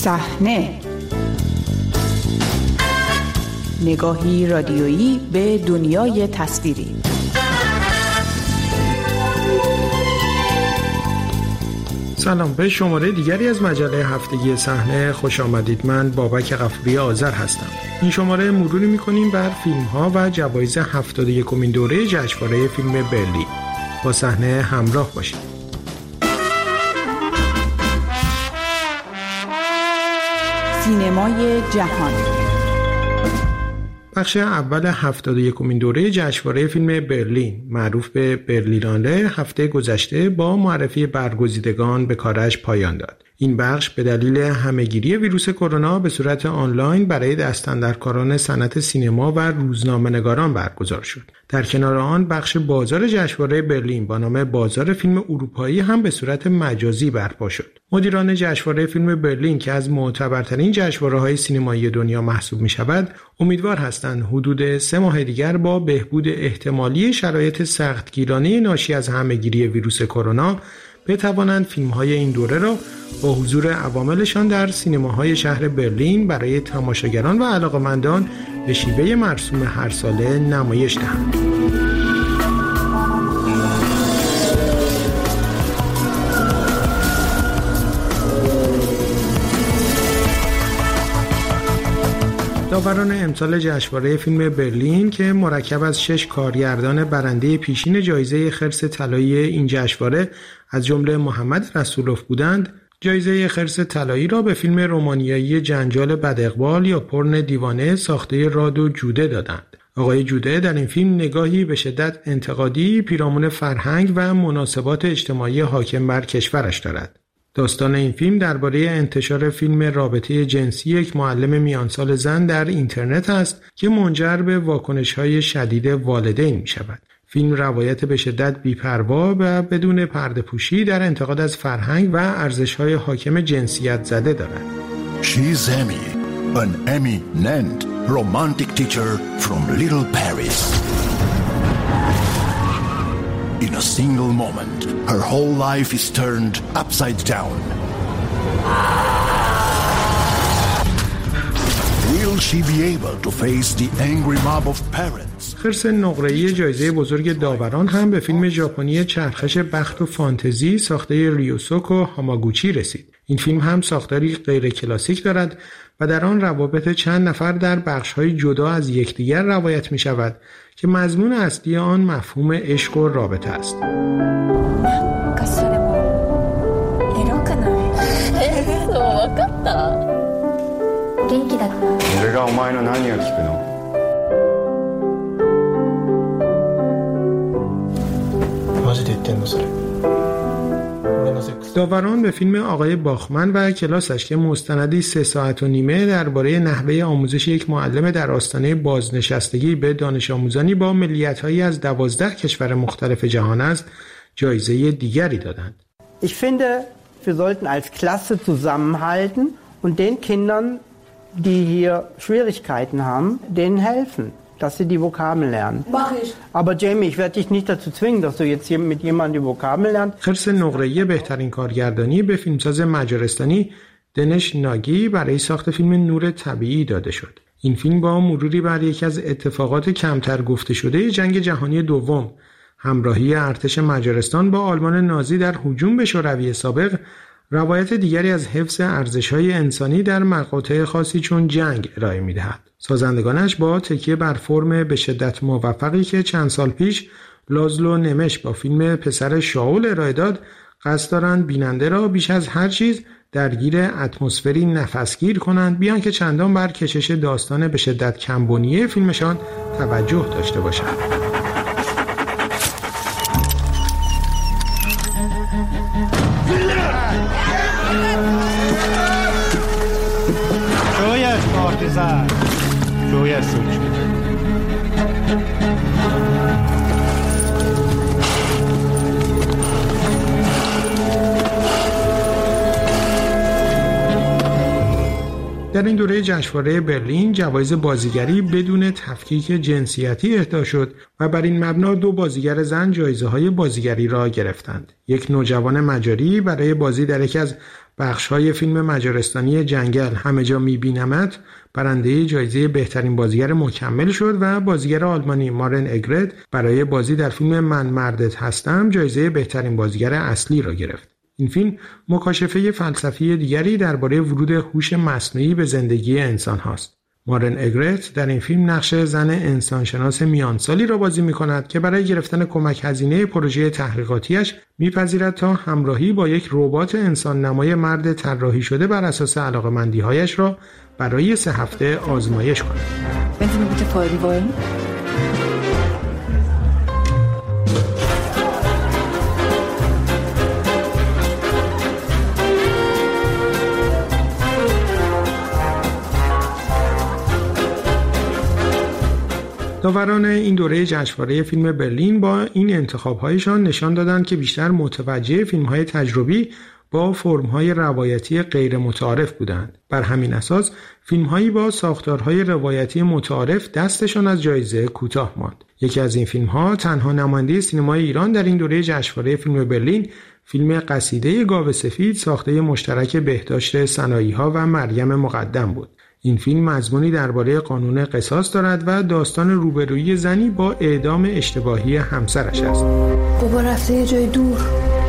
صحنه، نگاهی رادیویی به دنیای تصویری. سلام، به شماره دیگری از مجله هفتگی صحنه خوش آمدید. من بابک غفوری آذر هستم. این شماره مروری می‌کنیم بر فیلم‌ها و جوایز 71مین دوره جشنواره فیلم برلین. با صحنه همراه باشید. سینمای جهان. بخش اول 71مین دوره جشنواره فیلم برلین، معروف به برلیناله، هفته گذشته با معرفی برگزیدگان به کارش پایان داد. این بخش به دلیل همهگیری ویروس کرونا به صورت آنلاین برای دستاندرکاران صنعت سینما و روزنامه‌نگاران برگزار شد. در کنار آن بخش بازار جشنواره برلین با نام بازار فیلم اروپایی هم به صورت مجازی برپا شد. مدیران جشنواره فیلم برلین که از معتبرترین جشنواره‌های سینمایی دنیا محسوب می‌شود، امیدوار هستند حدود 3 ماه دیگر با بهبود احتمالی شرایط سختگیرانه ناشی از همهگیری ویروس کرونا بتوانند فیلم‌های این دوره را با حضور عواملشان در سینماهای شهر برلین برای تماشاگران و علاقه‌مندان به شیوه مرسوم هر ساله نمایش دهند. داوران امسال جشنواره فیلم برلین که مرکب از 6 کارگردان برنده پیشین جایزه خرس طلایی این جشنواره از جمله محمد رسولوف بودند، جایزه خرس طلایی را به فیلم رومانیایی جنجال بداقبال یا پرن دیوانه ساخته رادو جوده دادند. آقای جوده در این فیلم نگاهی به شدت انتقادی پیرامون فرهنگ و مناسبات اجتماعی حاکم بر کشورش دارد. داستان این فیلم درباره انتشار فیلم رابطه جنسی یک معلم میانسال زن در اینترنت است که منجر به واکنش‌های شدید والدین می‌شود. فیلم روایت به شدت بی‌پروا و بدون پرده‌پوشی در انتقاد از فرهنگ و ارزش‌های حاکم جنسیت زده دارد. She's Emmy, an eminent romantic teacher from Little Paris. In a single moment, her whole life is turned upside down. Will she be able to face the angry mob of parents? خرس نقره‌ای جایزه بزرگ داوران هم به فیلم ژاپنی چرخش بخت و فانتزی ساخته ریوسوکو هاماگوچی رسید. این فیلم هم ساختاری غیر کلاسیک دارد و در آن روابط چند نفر در بخش‌های جدا از یکدیگر روایت می‌شود که مضمون اصلی آن مفهوم عشق و رابطه است. داوران به فیلم آقای باخمن و کلاسش که مستندی 3 ساعت و نیمه درباره نحوه آموزش یک معلم در آستانه بازنشستگی به دانش آموزانی با ملیت‌هایی از 12 کشور مختلف جهان است، جایزه دیگری دادند. Ich finde, wir sollten als Klasse zusammenhalten und den Kindern, die hier Schwierigkeiten haben, denen helfen, dass sie die Vokabeln lernen. Mach ich. Aber Jamie, ich werde dich nicht dazu zwingen, dass du jetzt hier mit jemandem die Vokabeln lernst. خرس نقره‌ای بهترین کارگردانی به فیلمساز مجارستانی دنش ناگی برای ساخت فیلم نور طبیعی داده شد. این فیلم با مروری بر یکی از اتفاقات کمتر گفته شده جنگ جهانی دوم، همراهی ارتش مجارستان با آلمان نازی در هجوم به شوروی سابق، روایت دیگری از حفظ ارزش‌های انسانی در مقاطع خاصی چون جنگ ارائه می‌دهد. سازندگانش با تکیه بر فرم به شدت موفقی که چند سال پیش لازلو نمش با فیلم پسر شاول ارائه داد، قصد دارند بیننده را بیش از هر چیز درگیر اتمسفری نفسگیر کنند، بیان که چندان بر کشش داستان به شدت کمبنیه فیلمشان توجه داشته باشند. در این دوره جشنواره برلین جوایز بازیگری بدون تفکیک جنسیتی اهدا شد و بر این مبنا 2 بازیگر زن جایزه‌های بازیگری را گرفتند. یک نوجوان مجاری برای بازی در یکی از بخش‌های فیلم مجارستانی جنگل همه جا می‌بینمت برنده جایزه بهترین بازیگر مکمل شد و بازیگر آلمانی مارن اگرت برای بازی در فیلم من مردت هستم جایزه بهترین بازیگر اصلی را گرفت. این فیلم مکاشفه فلسفی دیگری درباره ورود هوش مصنوعی به زندگی انسان هاست. مارن اگرت در این فیلم نقش زن انسانشناس میانسالی را بازی می‌کند که برای گرفتن کمک هزینه پروژه تحقیقاتیش می‌پذیرد تا همراهی با یک ربات انسان نمای مرد طراحی شده بر اساس علاقه‌مندی‌هایش را برای 3 هفته آزمایش کند. داوران این دوره جشنواره فیلم برلین با این انتخاب‌هایشان نشان دادند که بیشتر متوجه فیلم‌های تجربی با فرم‌های روایتی غیر متعارف بودند. بر همین اساس فیلم‌هایی با ساختارهای روایتی متعارف دستشان از جایزه کوتاه ماند. یکی از این فیلم‌ها تنها نماینده سینمای ایران در این دوره جشنواره فیلم برلین فیلم قصیده گاو سفید ساخته مشترک بهداشت سنایی‌ها و مریم مقدم بود. این فیلم مضمونی درباره قانون قصاص دارد و داستان روبرویی زنی با اعدام اشتباهی همسرش است. بابا رفته یه جای دور.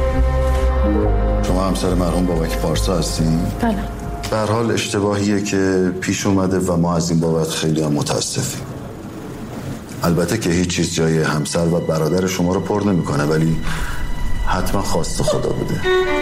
شما همسر مرحوم بابک پارسا هستین؟ بله. به هر حال اشتباهیه که پیش اومده و ما از این بابت خیلی هم متاسفیم. البته که هیچ چیز جای همسر و برادر شما رو پر نمی‌کنه، ولی حتما خواست خدا بوده.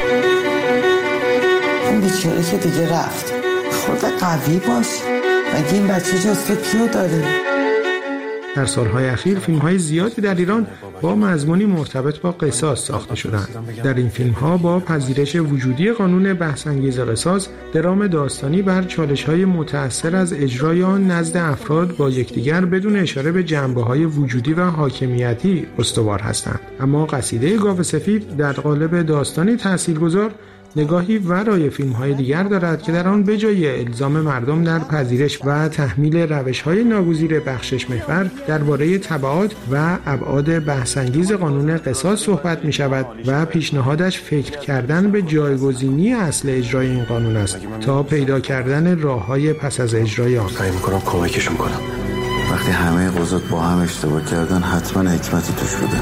اون بیچاره که دیگه رفت. خود قوی باش. مگه این بچه جز تو کیو داره؟ در سالهای اخیر فیلم‌های زیادی در ایران با مضمونی مرتبط با قصاص ساخته شدند. در این فیلم‌ها با پذیرش وجودی قانون بحث‌انگیز قصاص، درام داستانی بر چالش‌های متأثر از اجرای آن نزد افراد با یکدیگر بدون اشاره به جنبه‌های وجودی و حاکمیتی استوار هستند. اما قصیده گاو سفید در قالب داستانی تاثیرگذار نگاهی ورای فیلم‌های دیگر دارد که در آن به جای الزام مردم در پذیرش و تحمیل روش‌های ناگزیر بخشش محور درباره تبعات و ابعاد بحث‌انگیز قانون قصاص صحبت می‌شود و پیشنهادش فکر کردن به جایگزینی اصل اجرای این قانون است تا پیدا کردن راه‌های پس از اجرای آن. سعی می‌کنم کمکشون کنم. وقتی همه قضات با هم اشتباه کردن حتما حکمتی توش بوده.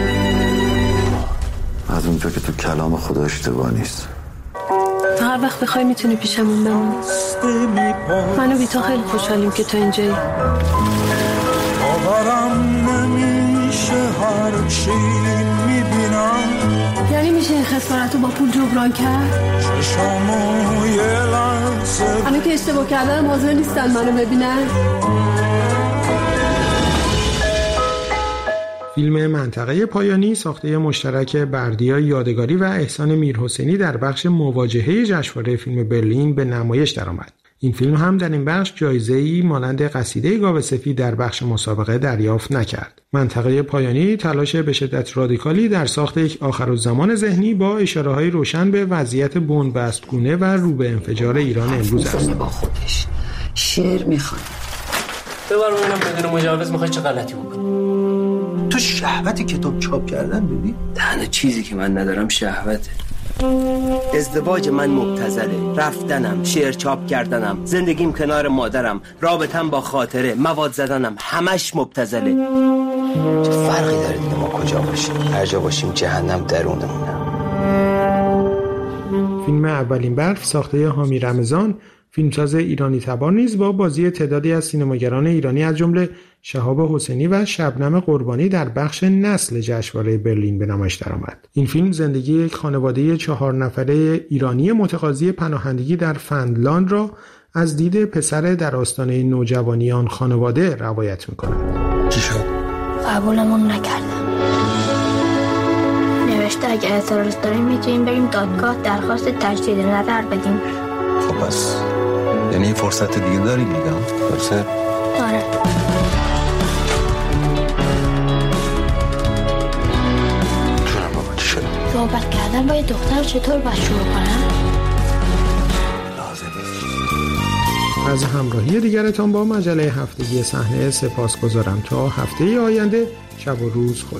از اونجا که تو کلام خدا اشتباه نیست. هر وقت بخوای میتونی پیشمون بمونی. منو بی تو خیلی خوشحالیم که تو اینجایی. یعنی میشه این خسارت رو با پول جبران کرد؟ الان که اشتباه کردن حاضر نیستن منو ببینن. فیلم منطقه پایانی ساخته مشترک بردیا یادگاری و احسان میرحسینی در بخش مواجهه جشنواره فیلم برلین به نمایش درآمد. این فیلم هم در این بخش جایزه‌ای مانند قصیده گاو سفید در بخش مسابقه دریافت نکرد. منطقه پایانی تلاش به شدت رادیکالی در ساخت یک آخرالزمان ذهنی با اشاره‌های روشن به وضعیت بن‌بستگونه و رو به انفجار ایران امروز است. با خودش شعر می‌خواد. ببر اونم بدون مجوز می‌خواد چه غلطی بکنه. تو شهوت کتاب چاپ کردن ببین؟ تنها چیزی که من ندارم شهوته. ازدواج من مبتذله، رفتنم، شعر چاپ کردنم، زندگیم کنار مادرم، رابطم با خاطره، مواد زدنم، همش مبتذله. چه فرقی داره دیگه ما کجا باشیم؟ هر جا باشیم جهنم درونمونه. فیلم اولین برف ساخته حامی رمضان، فیلمساز ایرانی تبار نیز با بازی تعدادی از سینماگران ایرانی از جمله شهاب حسینی و شبنم قربانی در بخش نسل جشنواره برلین به نمایش درآمد. این فیلم زندگی یک خانواده 4 نفره ایرانی متقاضی پناهندگی در فنلاند را از دید پسر در آستانه نوجوانی آن خانواده روایت می‌کند. چی شد؟ قبولمون نکردم. نوشته اگه اعتراض داریم میتونیم بریم دادگاه درخواست تجدید نظر بدیم. خب بس یعنی این فرصت دیگه داریم میگم؟ درسته؟ آره. جونم بابا چی شد؟ صحبت کردن با یه دختر چطور باید شروع کنم؟ از همراهی دیگرتان با مجله هفتگی صحنه سپاسگزارم. تا هفته آینده شب و روز خوش.